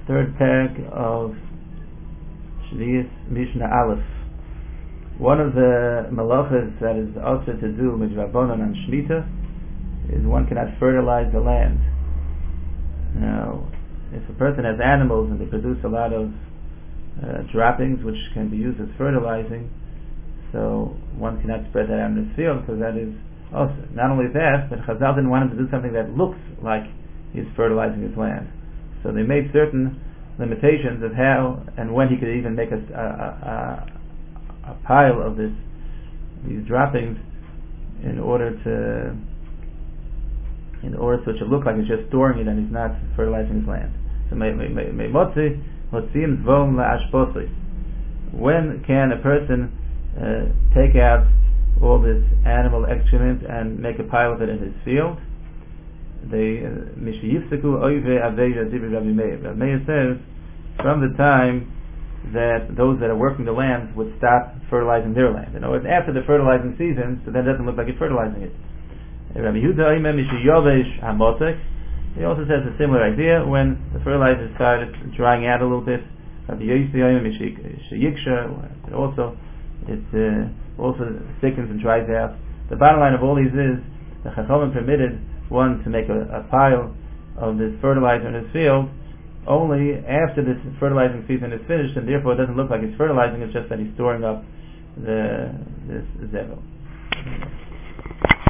third peg of Shvius Mishnah Aleph. One of the malachas that is also to do with Rabbanon and Shemitah is one cannot fertilize the land. Now, if a person has animals and they produce a lot of droppings which can be used as fertilizing, so one cannot spread that out in his field, because that is also, not only that, but Chazal didn't want him to do something that looks like he's fertilizing his land. So they made certain limitations of how and when he could even make a pile of these droppings in order so it should look like he's just storing it and he's not fertilizing his land. So when can a person take out all this animal excrement and make a pile of it in his field? Rabbi Meir says, from the time that those that are working the land would stop fertilizing their land. In other words, after the fertilizing season, so then it doesn't look like you're fertilizing it. Rabbi Yehuda, he also says a similar idea when the fertilizer started drying out a little bit. Rabbi Yossi, it also thickens and dries out. The bottom line of all these is the Chachamim permitted one to make a pile of this fertilizer in his field only after this fertilizing season is finished, and therefore it doesn't look like he's fertilizing, it's just that he's storing up this zevel.